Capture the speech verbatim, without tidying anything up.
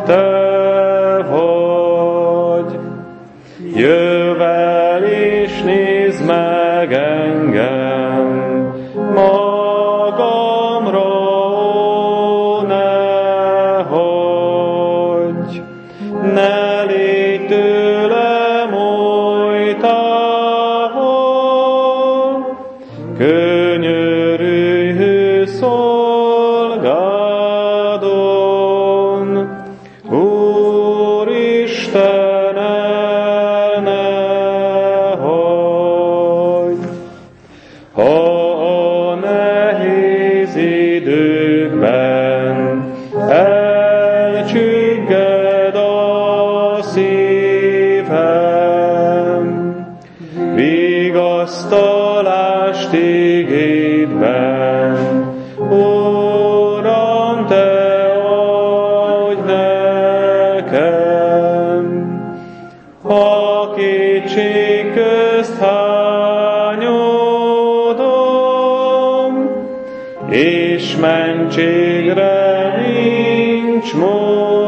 te vagy. Jövel és nézd meg engem, magamra ó, ne hagyj, ne légy tőlem oly távol, könyörülj szolgádon, Úristen, el ne hagyj. Ha a nehéz időkben elcsügged a szívem, vigasztalást igédben, Uram, te adj nekem. Ha kétség közt hányodom, és mentségre nincs mód,